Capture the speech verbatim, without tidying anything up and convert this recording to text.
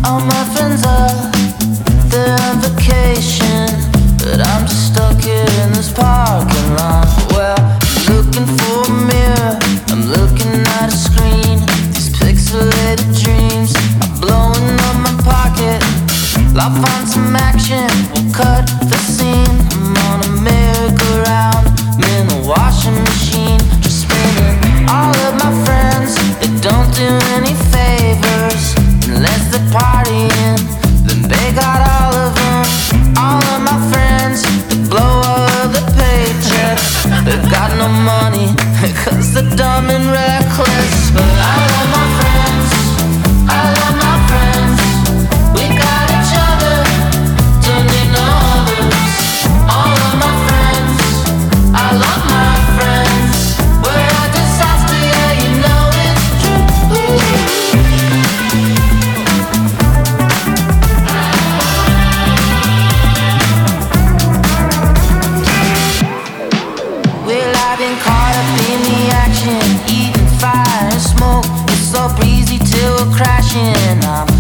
All my friends are, they're on vacation, but I'm just stuck here in this parking lot. Well, I'm looking for a mirror, I'm looking at a screen. These pixelated dreams are blowing up my pocket. I'll find some action, we'll cut the scene. I'm on a merry-go-round, I'm in a washing machine, just spinning. All of my friends, they don't do any favors unless they're partying, then they got all of them. All of my friends, they blow all of the paychecks. They've got no money, cause they're dumb and reckless. But I love my friends, I love my friends. We got each other, don't need no others. All of my friends, I love my friends. We're a disaster, yeah, you know it's true. Well, I've been caught up in the action, eating fire and smoke. It's so breezy till we're crashing. I'm